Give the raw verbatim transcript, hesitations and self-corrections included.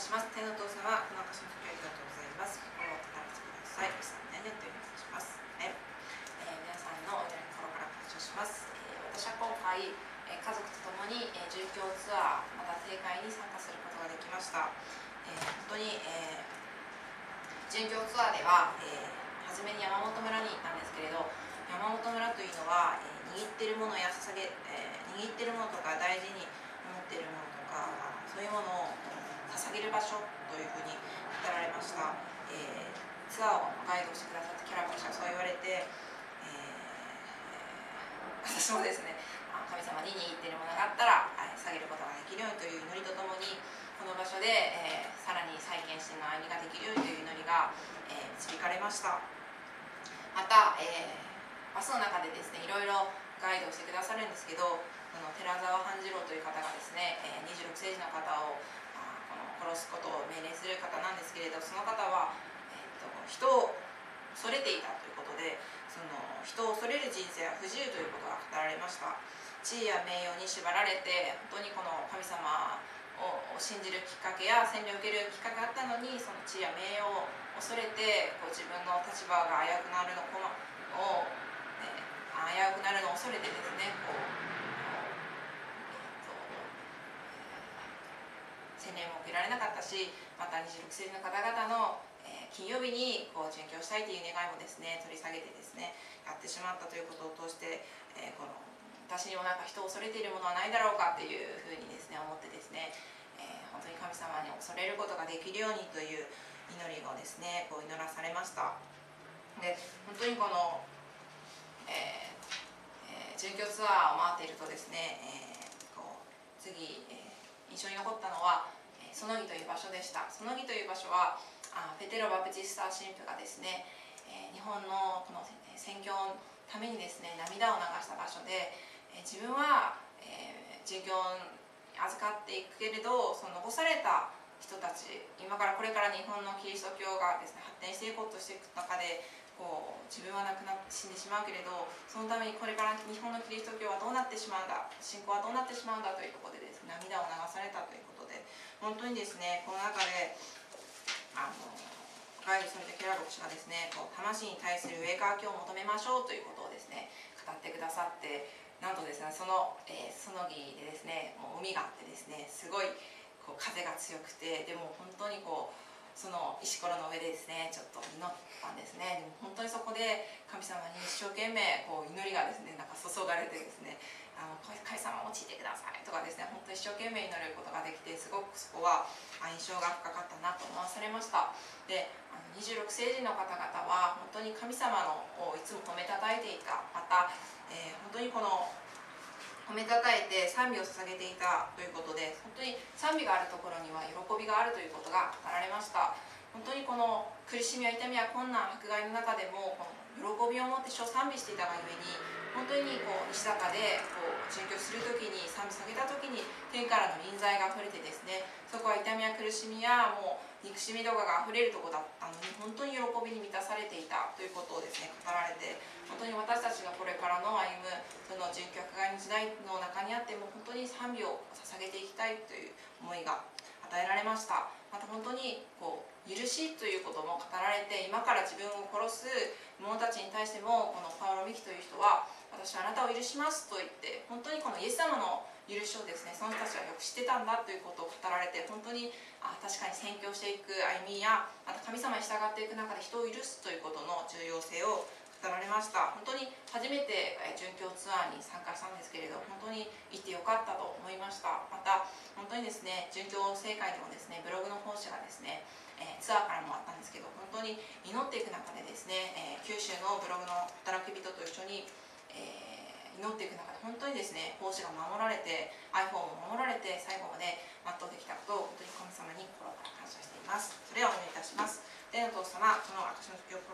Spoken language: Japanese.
します。天のお父様、この証の時ありがとうございます。心を高めてください。イエス様の名によってお願いします。ねえー、皆さんのお祈り心から感謝します。えー、私は今回、えー、家族と共に、えー、殉教ツアー、また正会に参加することができました。えー、本当に、えー、殉教ツアーでは、えー、初めに山本村に行ったんですけれど、山本村というのは、えー、握っているものや捧げ、えー、握っているものとか大事に思っているものとか、そういうものを捧げる場所というふうに語られました。えー、ツアーをガイドしてくださったキャラクターがそう言われて、えー、私もですね、神様に握っているものがあったら捧げることができるようにという祈りとともに、この場所で、えー、さらに再建しての歩みができるようにという祈りが、えー、導かれました。また、えー、バスの中でですね、いろいろガイドをしてくださるんですけど、あの寺澤半次郎という方がですね、えー、にじゅうろく世紀の方をあこの殺すことを命令する方なんですけれど、その方は、えー、と人を恐れていたということで、その人を恐れる人生は不自由ということが語られました。地位や名誉に縛られて、本当にこの神様を信じるきっかけや洗礼を受けるきっかけがあったのに、その地位や名誉を恐れてこう自分の立場が危うくなるのを、えー、危うくなるのを恐れてですね、こう洗礼も受けられなかったし、またにじゅうろく世紀の方々の、えー、金曜日にこう殉教したいという願いもですね、取り下げてですね、やってしまったということを通して、えー、この私にもなんか人を恐れているものはないだろうかというふうにですね思ってですね、えー、本当に神様に恐れることができるようにという祈りをですねこう祈らされました。で、本当にこの、えーえー、殉教ツアーを回っているとですね、えー、こう次、えー、印象に残ったのはそのぎという場所でした。そのぎという場所はあペテロ・バプティスタ神父がですね、えー、日本のこの宣教のためにですね涙を流した場所で、えー、自分は、えー、殉教に預かっていくけれど、その残された人たち、今からこれから日本のキリスト教がですね発展していこうとしていく中で、こう自分は亡くなって死んでしまうけれど、そのためにこれから日本のキリスト教はどうなってしまうんだ、信仰はどうなってしまうんだというところでですね涙を流されたということで、本当にですねこの中であのガイドされたキャラ牧師がですねこう魂に対する上かわきを求めましょうということをですね語ってくださって、なんとですねその、えー、そのぎでですねもう海があってですねすごいこう風が強くて、でも本当にこうその石ころの上でですねちょっと祈ったんですね。でも本当にそこで神様に一生懸命こう祈りがですねなんか注がれてですね、あの神様を用いてくださいとかですね、本当に一生懸命祈ることができて、すごくそこは印象が深かったなと思わされました。で、あのにじゅうろく世紀の方々は本当に神様のをいつも褒めたたえていた。また、えー、本当にこの褒めたたえて賛美を捧げていたということで、本当に賛美があるところには喜びがあるということが語られました。本当にこの苦しみや痛みや困難迫害の中でもこの喜びを持って主を賛美していたがゆえに、本当にこう西坂でこう殉教するときに賛美下げたときに天からの臨在があふれてですね、そこは痛みや苦しみやもう憎しみとかがあふれるところだったのに、本当に喜びに満たされていたということをですね語られて、本当に私たちがこれからの歩むその殉教迫害の時代の中にあっても本当に賛美を捧げていきたいという思いが与えられました。また本当にこう許しということも語られて、今から自分を殺す者たちに対してもこのパウロ・ミキという人は私はあなたを許しますと言って、本当にこのイエス様の許しをですねその人たちはよく知ってたんだということを語られて、本当にあ確かに宣教していく歩みや、また神様に従っていく中で人を許すということの重要性を語られました。本当に初めて殉教ツアーに参加したんですけれど、本当に行ってよかったと思いました。また本当にですね殉教聖会でもですねブログの奉仕がですね、えー、ツアーからもあったんですけど、本当に祈っていく中でですね、えー、九州のブログの働き人と一緒に、えー、祈っていく中で本当にですね奉仕が守られて iPhone も守られて最後まで全うできたことを本当に神様に心から感謝しています。それではお願いいたします。天のお父様、この私の時を